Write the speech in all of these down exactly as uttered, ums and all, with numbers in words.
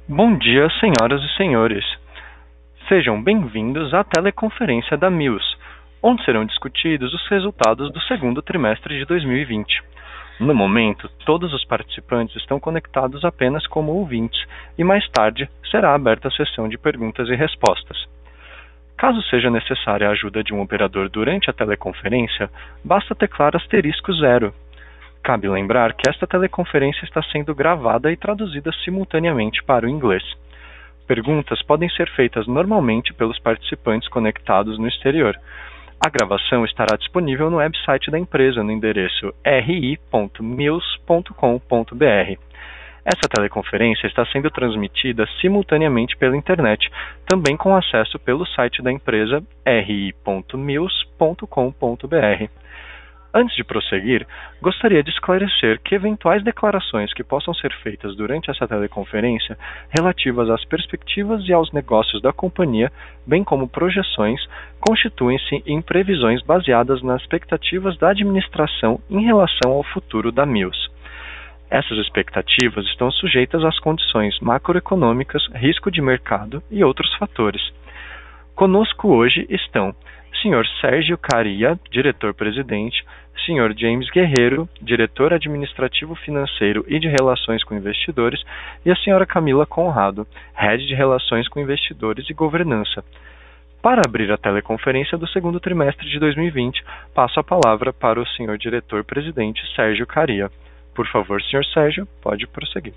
Bom dia, senhoras e senhores. Sejam bem-vindos à teleconferência da Mills, onde serão discutidos os resultados do segundo trimestre de dois mil e vinte. No momento, todos os participantes estão conectados apenas como ouvintes e mais tarde será aberta a sessão de perguntas e respostas. Caso seja necessária a ajuda de um operador durante a teleconferência, basta teclar asterisco zero. Cabe lembrar que esta teleconferência está sendo gravada e traduzida simultaneamente para o inglês. Perguntas podem ser feitas normalmente pelos participantes conectados no exterior. A gravação estará disponível no website da empresa no endereço r i ponto mills ponto com ponto b r. Essa teleconferência está sendo transmitida simultaneamente pela internet, também com acesso pelo site da empresa r i ponto mills ponto com ponto b r. Antes de prosseguir, gostaria de esclarecer que eventuais declarações que possam ser feitas durante essa teleconferência relativas às perspectivas e aos negócios da companhia, bem como projeções, constituem-se em previsões baseadas nas expectativas da administração em relação ao futuro da Mills. Essas expectativas estão sujeitas às condições macroeconômicas, risco de mercado e outros fatores. Conosco hoje estão senhor Sérgio Kariya, diretor-presidente, senhor James Guerreiro, diretor administrativo financeiro e de relações com investidores, e a senhora Camila Conrado, head de relações com investidores e governança. Para abrir a teleconferência do segundo trimestre de dois mil e vinte, passo a palavra para o senhor diretor-presidente Sérgio Kariya. Por favor, senhor Sérgio, pode prosseguir.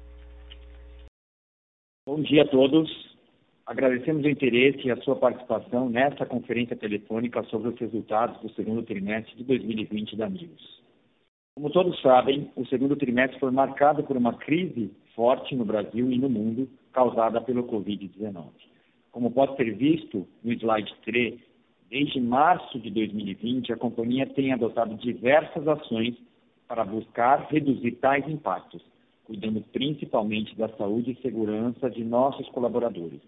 Bom dia a todos. Agradecemos o interesse e a sua participação nesta conferência telefônica sobre os resultados do segundo trimestre de dois mil e vinte da Mills. Como todos sabem, o segundo trimestre foi marcado por uma crise forte no Brasil e no mundo, causada pelo covid dezenove. Como pode ser visto no slide três, desde março de dois mil e vinte, a companhia tem adotado diversas ações para buscar reduzir tais impactos, cuidando principalmente da saúde e segurança de nossos colaboradores,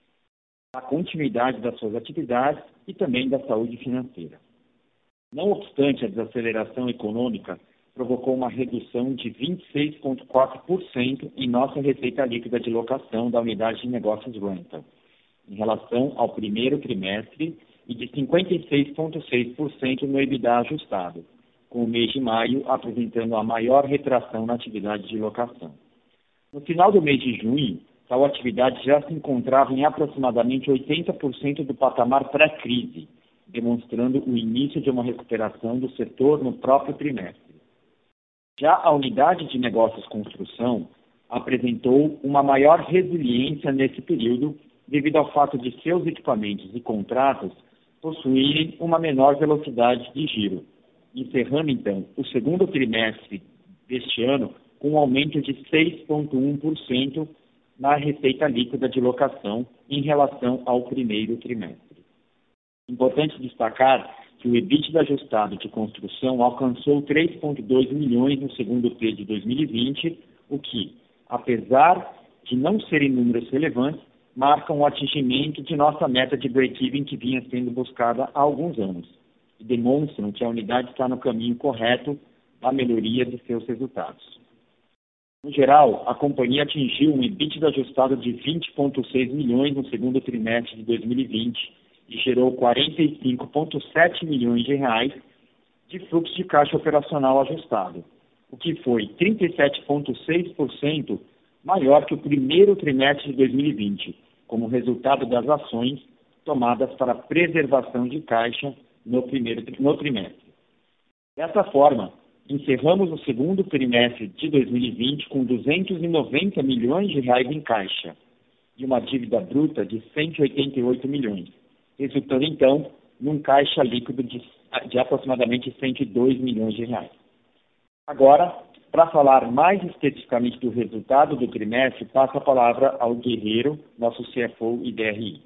a continuidade das suas atividades e também da saúde financeira. Não obstante, a desaceleração econômica provocou uma redução de vinte e seis vírgula quatro por cento em nossa receita líquida de locação da unidade de negócios rental, em relação ao primeiro trimestre, e de cinquenta e seis vírgula seis por cento no EBITDA ajustado, com o mês de maio apresentando a maior retração na atividade de locação. No final do mês de junho, tal atividade já se encontrava em aproximadamente oitenta por cento do patamar pré-crise, demonstrando o início de uma recuperação do setor no próprio trimestre. Já a unidade de negócios construção apresentou uma maior resiliência nesse período, devido ao fato de seus equipamentos e contratos possuírem uma menor velocidade de giro, encerrando então o segundo trimestre deste ano com um aumento de seis vírgula um por cento na receita líquida de locação em relação ao primeiro trimestre. Importante destacar que o EBITDA ajustado de construção alcançou três vírgula dois milhões no segundo T de dois mil e vinte, o que, apesar de não serem números relevantes, marcam o atingimento de nossa meta de break-even que vinha sendo buscada há alguns anos e demonstram que a unidade está no caminho correto da melhoria de seus resultados. No geral, a companhia atingiu um EBITDA ajustado de vinte vírgula seis milhões no segundo trimestre de dois mil e vinte e gerou quarenta e cinco vírgula sete milhões de reais de fluxo de caixa operacional ajustado, o que foi trinta e sete vírgula seis por cento maior que o primeiro trimestre de dois mil e vinte, como resultado das ações tomadas para preservação de caixa no primeiro no trimestre. Dessa forma, encerramos o segundo trimestre de dois mil e vinte com duzentos e noventa milhões de reais em caixa e uma dívida bruta de cento e oitenta e oito milhões, resultando então num caixa líquido de, de aproximadamente cento e dois milhões de reais. Agora, para falar mais especificamente do resultado do trimestre, passo a palavra ao Guerreiro, nosso C F O e D R I.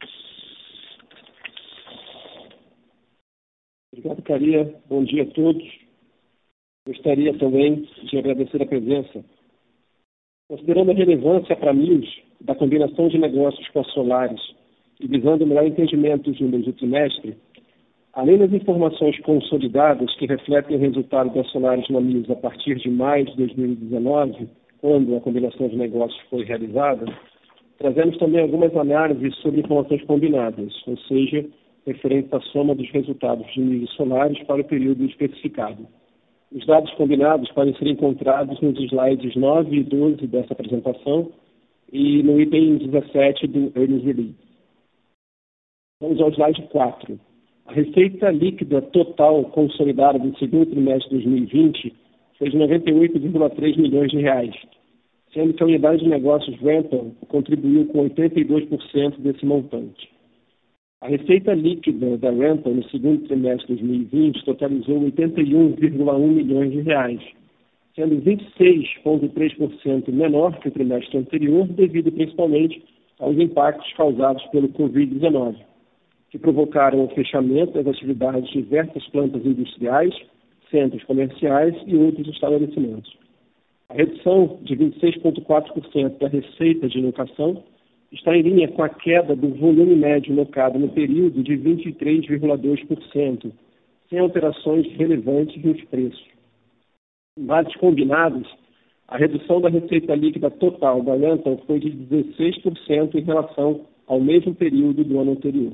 Obrigado, Kariya. Bom dia a todos. Gostaria também de agradecer a presença. Considerando a relevância para a Mills da combinação de negócios com a Solaris e visando o melhor entendimento dos números do trimestre, além das informações consolidadas que refletem o resultado da Solaris na Mills a partir de maio de dois mil e dezenove, quando a combinação de negócios foi realizada, trazemos também algumas análises sobre informações combinadas, ou seja, referentes à soma dos resultados de níveis solares para o período especificado. Os dados combinados podem ser encontrados nos slides nove e doze dessa apresentação e no item dezessete do Earnings Release. Vamos ao slide quatro. A receita líquida total consolidada do segundo trimestre de dois mil e vinte foi de noventa e oito vírgula três milhões de reais, sendo que a unidade de negócios Rental contribuiu com oitenta e dois por cento desse montante. A receita líquida da Rental no segundo trimestre de dois mil e vinte totalizou oitenta e um vírgula um milhões de reais, sendo vinte e seis vírgula três por cento menor que o trimestre anterior, devido principalmente aos impactos causados pelo covid dezenove, que provocaram o fechamento das atividades de diversas plantas industriais, centros comerciais e outros estabelecimentos. A redução de vinte e seis vírgula quatro por cento da receita de locação está em linha com a queda do volume médio locado no período de vinte e três vírgula dois por cento, sem alterações relevantes nos preços. Em bases combinados, a redução da receita líquida total da Rental foi de dezesseis por cento em relação ao mesmo período do ano anterior.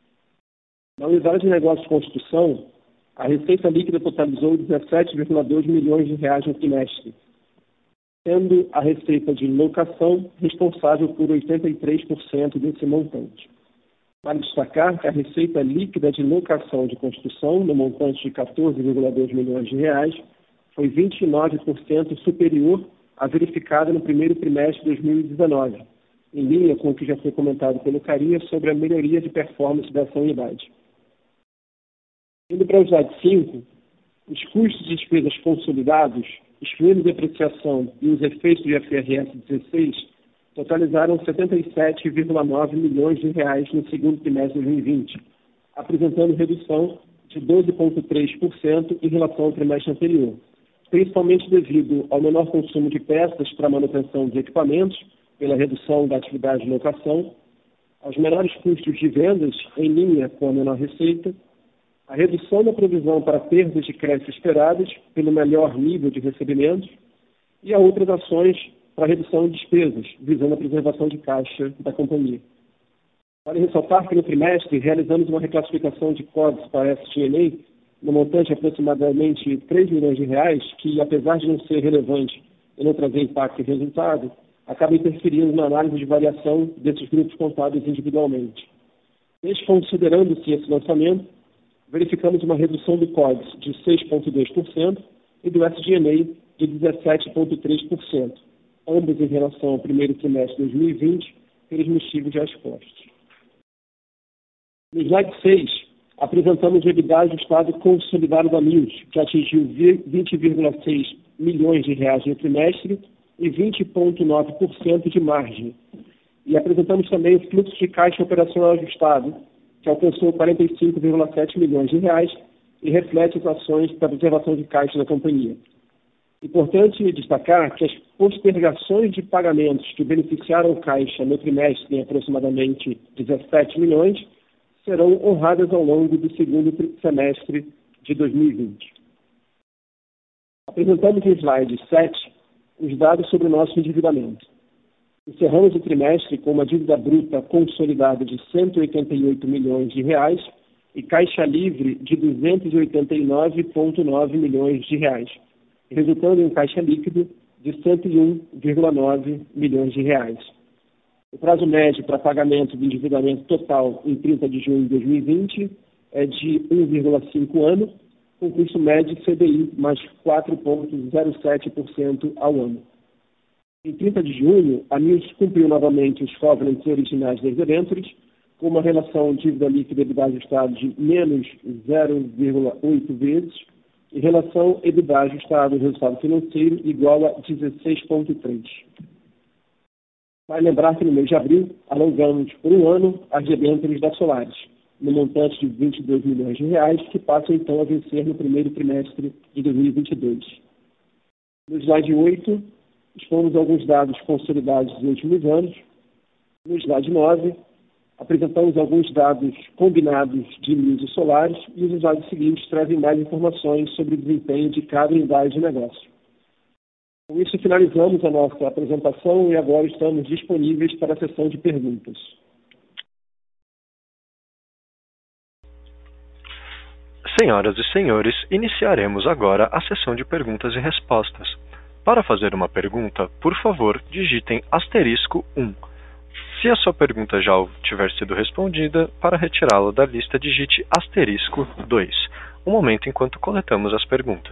Na unidade de negócios de construção, a receita líquida totalizou dezessete vírgula dois milhões de reais no trimestre, sendo a receita de locação responsável por oitenta e três por cento desse montante. Vale destacar que a receita líquida de locação de construção, no montante de quatorze vírgula dois milhões de reais, foi vinte e nove por cento superior à verificada no primeiro trimestre de dois mil e dezenove, em linha com o que já foi comentado pelo Caria sobre a melhoria de performance dessa unidade. Indo para o slide cinco, os custos de despesas consolidados, excluindo depreciação e os efeitos do I F R S dezesseis, totalizaram setenta e sete vírgula nove milhões de reais no segundo trimestre de dois mil e vinte, apresentando redução de doze vírgula três por cento em relação ao trimestre anterior, principalmente devido ao menor consumo de peças para manutenção de equipamentos, pela redução da atividade de locação, aos menores custos de vendas em linha com a menor receita, a redução da provisão para perdas de crédito esperadas pelo melhor nível de recebimentos e a outras ações para redução de despesas, visando a preservação de caixa da companhia. Vale ressaltar que no trimestre realizamos uma reclassificação de C O G S para S G and A no montante de aproximadamente três milhões de reais, que apesar de não ser relevante e não trazer impacto em resultado, acaba interferindo na análise de variação desses grupos contábeis individualmente. Desconsiderando-se esse lançamento, verificamos uma redução do C O G S de seis vírgula dois por cento e do S G and A de dezessete vírgula três por cento, ambos em relação ao primeiro trimestre de dois mil e vinte, pelos motivos já expostos. No slide seis, apresentamos o EBITDA ajustado consolidado da Mills, que atingiu vinte vírgula seis milhões de reais no trimestre e vinte vírgula nove por cento de margem. E apresentamos também o fluxo de caixa operacional ajustado, que alcançou quarenta e cinco vírgula sete milhões de reais e reflete as ações para preservação de caixa da companhia. Importante destacar que as postergações de pagamentos que beneficiaram o caixa no trimestre em aproximadamente dezessete milhões serão honradas ao longo do segundo semestre de dois mil e vinte. Apresentamos no slide sete os dados sobre o nosso endividamento. Encerramos o trimestre com uma dívida bruta consolidada de cento e oitenta e oito milhões de reais e caixa livre de duzentos e oitenta e nove vírgula nove milhões de reais, resultando em um caixa líquido de cento e um vírgula nove milhões de reais. O prazo médio para pagamento do endividamento total em trinta de junho de dois mil e vinte é de um vírgula cinco ano, com custo médio C D I mais quatro vírgula zero sete por cento ao ano. Em trinta de junho, a Mills cumpriu novamente os covenants originais das debêntures, com uma relação dívida líquida EBITDA ajustado de menos zero vírgula oito vezes e relação EBITDA ajustado ao resultado financeiro igual a dezesseis vírgula três. Vale lembrar que no mês de abril alongamos por um ano as debêntures da Solaris, no montante de vinte e dois milhões de reais, que passam então a vencer no primeiro trimestre de dois mil e vinte e dois. No slide oito, expomos alguns dados consolidados dos últimos anos. No slide nove, apresentamos alguns dados combinados de Mills e Solaris, e os slides seguintes trazem mais informações sobre o desempenho de cada unidade de negócio. Com isso, finalizamos a nossa apresentação e agora estamos disponíveis para a sessão de perguntas. Senhoras e senhores, iniciaremos agora a sessão de perguntas e respostas. Para fazer uma pergunta, por favor, digitem asterisco um. Se a sua pergunta já tiver sido respondida, para retirá-la da lista, digite asterisco dois. Um momento enquanto coletamos as perguntas.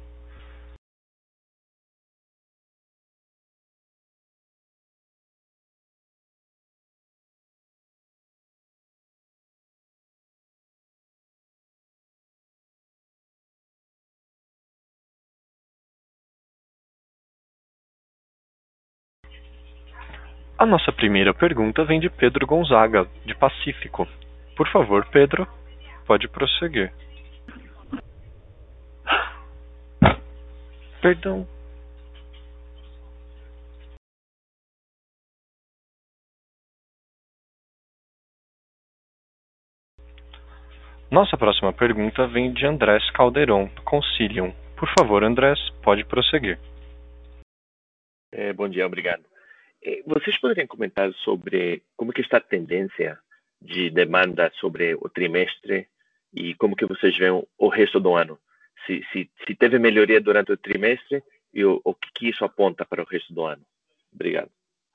A nossa primeira pergunta vem de Pedro Gonzaga, de Pacífico. Por favor, Pedro, pode prosseguir. Perdão. Nossa próxima pergunta vem de Andrés Calderon, Concilium. Por favor, Andrés, pode prosseguir. É, bom dia, obrigado. Vocês poderiam comentar sobre como que está a tendência de demanda sobre o trimestre e como que vocês veem o resto do ano? Se, se, se teve melhoria durante o trimestre e o, o que, que isso aponta para o resto do ano? Obrigado.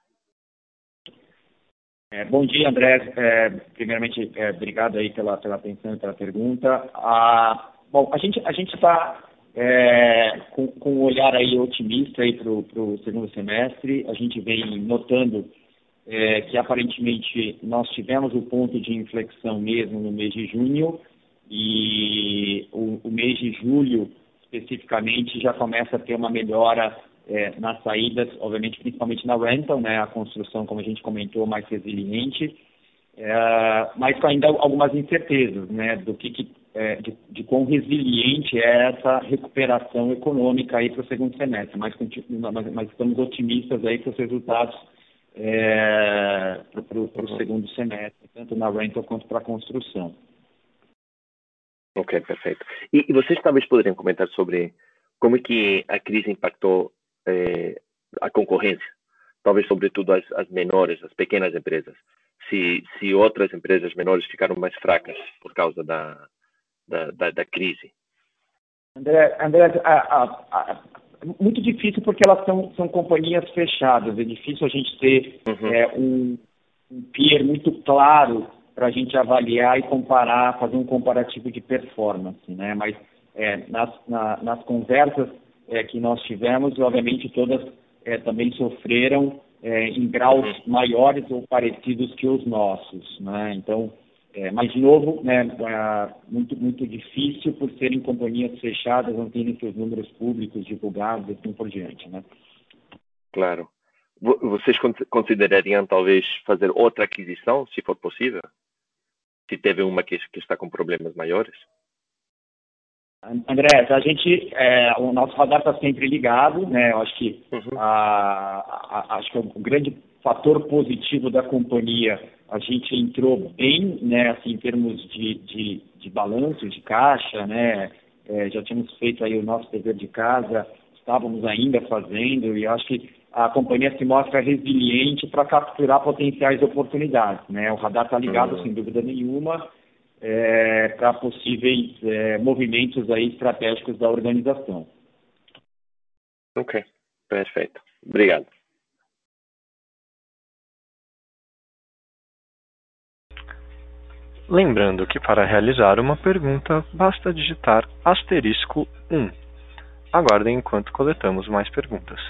É, bom dia, André. É, primeiramente, é, obrigado aí pela, pela atenção e pela pergunta. Ah, bom, a gente a gente está é, com, com um olhar aí otimista aí para o segundo semestre. A gente vem notando é, que aparentemente nós tivemos o ponto de inflexão mesmo no mês de junho e o, o mês de julho especificamente já começa a ter uma melhora É, nas saídas, obviamente, principalmente na rental, né, a construção, como a gente comentou, mais resiliente, é, mas com ainda algumas incertezas, né, do que, que é, de, de quão resiliente é essa recuperação econômica aí para o segundo semestre, mas, mas, mas estamos otimistas aí com os resultados é, para o segundo semestre, tanto na rental quanto para a construção. Ok, perfeito. E, e vocês talvez poderiam comentar sobre como é que a crise impactou Eh, a concorrência, talvez sobretudo as, as menores, as pequenas empresas, se, se outras empresas menores ficaram mais fracas por causa da, da, da, da crise. André, André a, a, a, muito difícil porque elas são, são companhias fechadas, é difícil a gente ter uhum. é, um, um peer muito claro para a gente avaliar e comparar, fazer um comparativo de performance, né? Mas é, nas, na, nas conversas É, que nós tivemos, obviamente todas é, também sofreram é, em graus uhum. maiores ou parecidos que os nossos, né? Então, é, mas de novo, né, é, muito, muito difícil por serem companhias fechadas, não terem seus números públicos divulgados e assim por diante, né? Claro. Vocês considerariam talvez fazer outra aquisição, se for possível? Se teve uma que, que está com problemas maiores? André, a gente, é, o nosso radar está sempre ligado, né? Eu acho que, uhum. a, a, acho que é um grande fator positivo da companhia. A gente entrou bem, né? Assim, em termos de, de, de balanço, de caixa, né? É, já tínhamos feito aí o nosso dever de casa, estávamos ainda fazendo e acho que a companhia se mostra resiliente para capturar potenciais oportunidades, né? O radar está ligado, uhum. sem dúvida nenhuma. É, para possíveis é, movimentos aí estratégicos da organização. Ok, perfeito. Obrigado. Lembrando que para realizar uma pergunta, basta digitar asterisco um. Aguardem enquanto coletamos mais perguntas.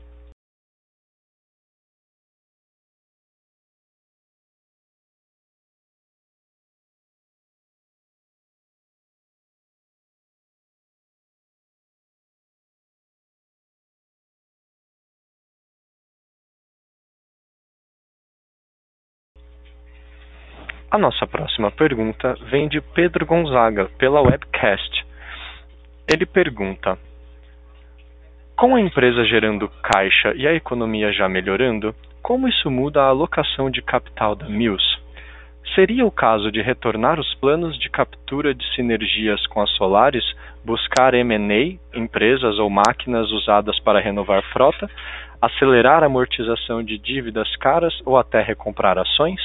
A nossa próxima pergunta vem de Pedro Gonzaga, pela webcast. Ele pergunta: com a empresa gerando caixa e a economia já melhorando, como isso muda a alocação de capital da Mills? Seria o caso de retornar os planos de captura de sinergias com a Solaris, buscar M and A, empresas ou máquinas usadas para renovar frota, acelerar a amortização de dívidas caras ou até recomprar ações?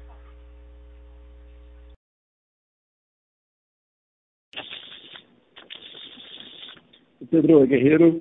Pedro Guerreiro,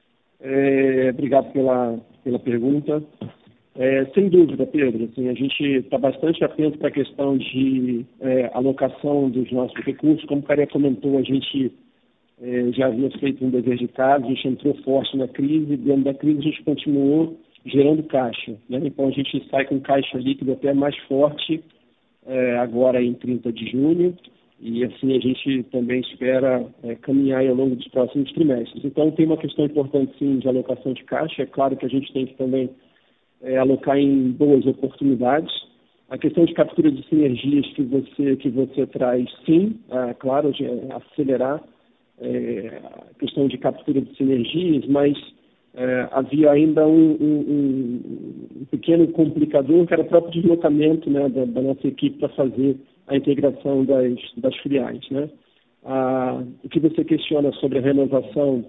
é, obrigado pela, pela pergunta. É, sem dúvida, Pedro, assim, a gente está bastante atento para a questão de é, alocação dos nossos recursos. Como o Caria comentou, a gente é, já havia feito um dever de casa, a gente entrou forte na crise, dentro da crise a gente continuou gerando caixa, né? Então a gente sai com caixa líquido até mais forte é, agora em trinta de junho, e assim a gente também espera é, caminhar ao longo dos próximos trimestres. Então tem uma questão importante sim de alocação de caixa. É claro que a gente tem que também É, alocar em boas oportunidades. A questão de captura de sinergias que você, que você traz, sim, é, claro, de, é, acelerar é, a questão de captura de sinergias, mas é, havia ainda um, um, um pequeno complicador, que era o próprio deslocamento, né, da, da nossa equipe para fazer a integração das, das filiais, né? Ah, o que você questiona sobre a renovação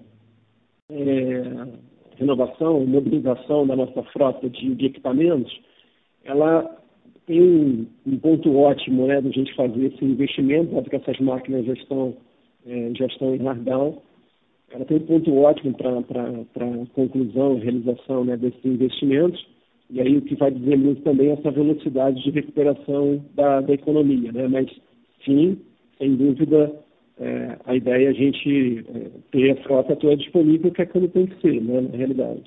é, renovação, mobilização da nossa frota de, de equipamentos, ela tem um, um ponto ótimo, né, de a gente fazer esse investimento, porque essas máquinas já estão, é, já estão em harddown. Ela tem um ponto ótimo para a conclusão, realização, né, desses investimentos, e aí o que vai dizer muito também é essa velocidade de recuperação da, da economia, né? Mas sim, sem dúvida, É, a ideia é a gente é, ter a frota toda disponível, que é como tem que ser, né, na realidade.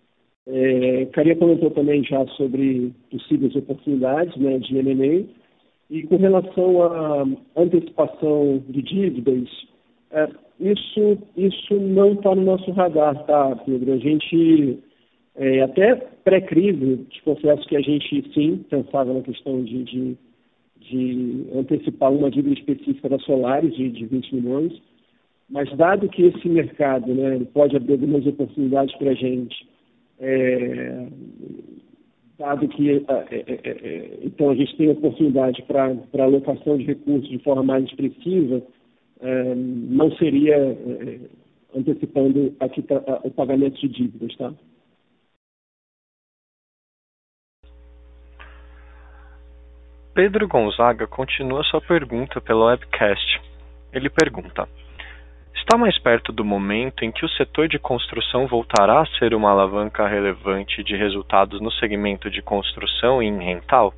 É, Caria comentou também já sobre possíveis oportunidades, né, de M and A, e com relação à antecipação de dívidas, é, isso, isso não está no nosso radar, tá, Pedro? A gente, é, até pré-crise, te confesso que a gente sim pensava na questão de, de de antecipar uma dívida específica da Solaris de, de vinte milhões, mas dado que esse mercado, né, pode abrir algumas oportunidades para a gente, é, dado que é, é, é, então a gente tem oportunidade para alocação de recursos de forma mais expressiva, é, não seria é, antecipando aqui o pagamento de dívidas, tá? Pedro Gonzaga continua sua pergunta pelo webcast. Ele pergunta: está mais perto do momento em que o setor de construção voltará a ser uma alavanca relevante de resultados no segmento de construção e em rental?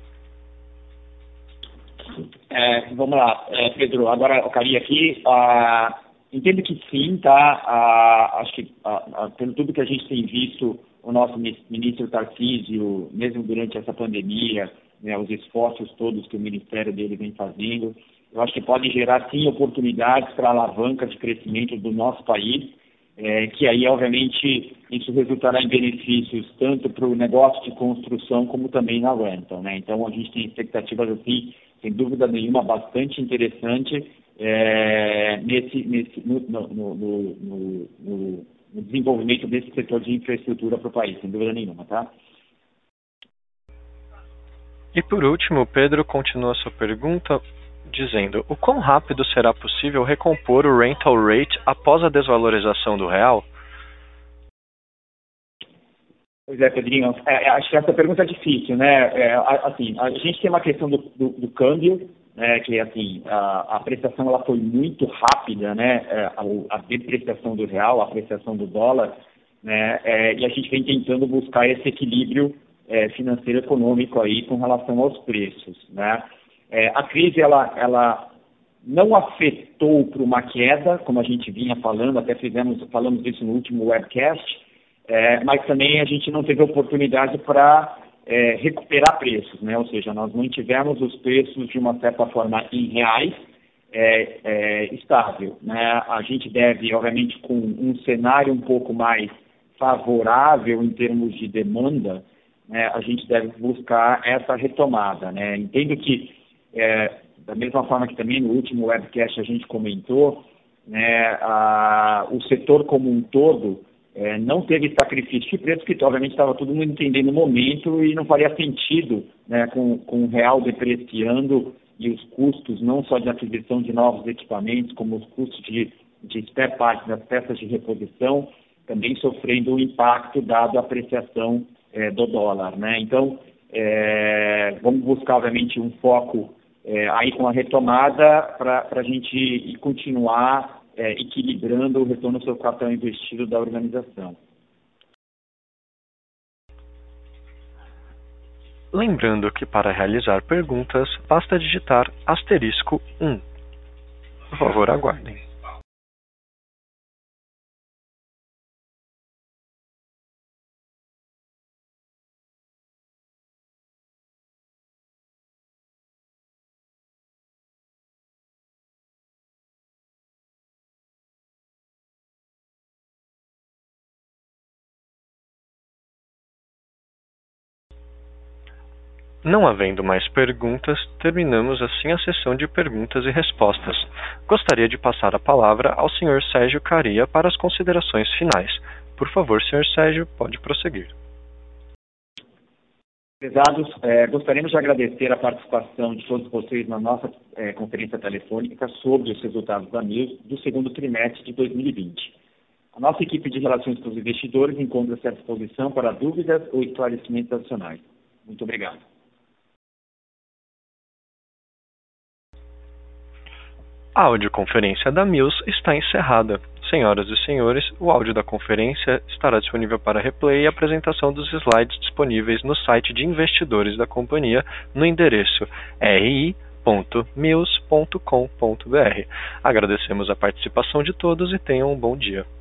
É, vamos lá, é, Pedro, agora eu caí aqui. Ah, entendo que sim, tá? Ah, acho que ah, ah, pelo tudo que a gente tem visto, o nosso ministro Tarcísio, mesmo durante essa pandemia, né, os esforços todos que o ministério dele vem fazendo, eu acho que pode gerar sim oportunidades para alavanca de crescimento do nosso país, é, que aí obviamente isso resultará em benefícios tanto para o negócio de construção como também na rental, né? Então a gente tem expectativas assim, sem dúvida nenhuma, bastante interessante é, nesse, nesse, no, no, no, no, no, no desenvolvimento desse setor de infraestrutura para o país, sem dúvida nenhuma, tá? E por último, Pedro continua sua pergunta dizendo: o quão rápido será possível recompor o rental rate após a desvalorização do real? Pois é, Pedrinho, é, acho que essa pergunta é difícil, né? É, assim, a gente tem uma questão do, do, do câmbio, né, que assim, a, a apreciação ela foi muito rápida, né? A, a depreciação do real, a apreciação do dólar, né? É, e a gente vem tentando buscar esse equilíbrio É, financeiro econômico aí com relação aos preços, né? É, a crise ela, ela não afetou para uma queda, como a gente vinha falando, até fizemos, falamos disso no último webcast, é, mas também a gente não teve oportunidade para é, recuperar preços, né? Ou seja, nós mantivemos os preços de uma certa forma em reais, é, é, estável, né? A gente deve, obviamente, com um cenário um pouco mais favorável em termos de demanda, né, a gente deve buscar essa retomada, né? Entendo que, é, da mesma forma que também no último webcast a gente comentou, né, a, o setor como um todo é, não teve sacrifício de preço, porque obviamente estava todo mundo entendendo o momento e não faria sentido, né, com, com o real depreciando e os custos não só de aquisição de novos equipamentos, como os custos de de spare parts, das peças de reposição, também sofrendo o impacto dado a apreciação é, do dólar, né? Então, é, vamos buscar, obviamente, um foco é, aí com a retomada para a gente continuar é, equilibrando o retorno sobre o capital investido da organização. Lembrando que para realizar perguntas, basta digitar asterisco um. Por favor, aguardem. Não havendo mais perguntas, terminamos assim a sessão de perguntas e respostas. Gostaria de passar a palavra ao senhor Sérgio Kariya para as considerações finais. Por favor, senhor Sérgio, pode prosseguir. Prezados, eh, gostaríamos de agradecer a participação de todos vocês na nossa eh, conferência telefônica sobre os resultados da Mills do segundo trimestre de dois mil e vinte. A nossa equipe de relações com os investidores encontra-se à disposição para dúvidas ou esclarecimentos adicionais. Muito obrigado. A audioconferência da Mills está encerrada. Senhoras e senhores, o áudio da conferência estará disponível para replay e apresentação dos slides disponíveis no site de investidores da companhia no endereço r i ponto mills ponto com ponto b r. Agradecemos a participação de todos e tenham um bom dia.